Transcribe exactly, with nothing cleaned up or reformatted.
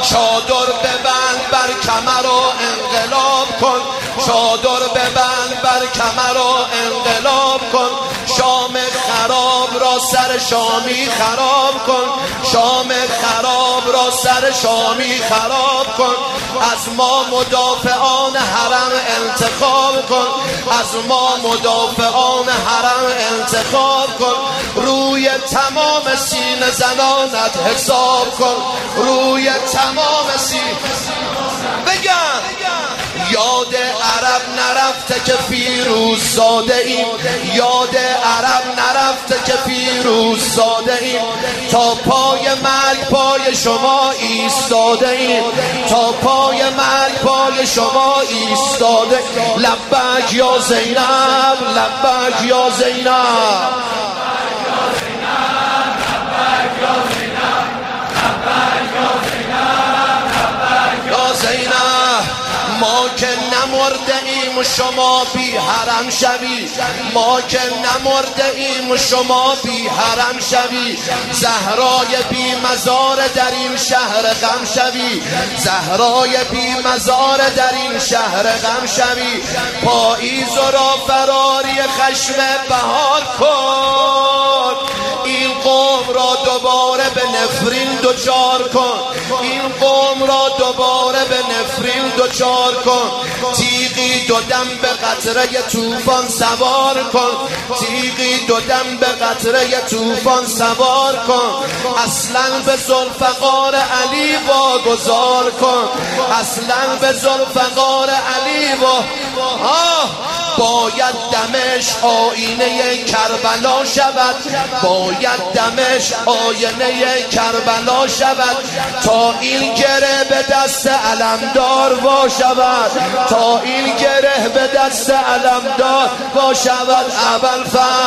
چادر ببند بر کمر و انقلاب کن، چادر ببند بر کمر و انقلاب کن، شام خراب را سر شامی خراب کن، شام خراب را سر شامی خراب کن، از ما مدافعان حرم انتخاب کن، از ما مدافعان حرم انتخاب کن، روی تمام سینه زنانت حساب کن، روی تمام سینه بگن یاد عرب نرفته که فیروز زاده ایم، یاد عرب نرفته که فیروز زاده ایم، تا پای مرگ پای شما ایستاده ایم، تا پای مرگ پای شما ایستاده. لبک یا زینب، لبک یا زینب، ما که نمرده ایم و شما بی حرم شوی، ما که نمرده ایم و شما بی حرم شوی، زهرای بی مزار در این شهر غم شوی، زهرای بی مزار در این شهر غم شوی. پاییز را فراری خشم بهار کن، این قوم را دوباره به نفرین دوچار کن، این قوم را دوباره به نفرین دوچار کن. تیغی دو دم به قطره طوفان سوار کن، تیغی دو دم به قطره طوفان سوار کن. اصلا به ذوالفقار علی واگذار کن، اصلا به ذوالفقار علی و آه باید دمش آینه کربلا شود، باید دمش آینه کربلا شود، تا این گره به دست علمدار وا شود، تا این گره به دست علمدار وا شود. ابوالفضل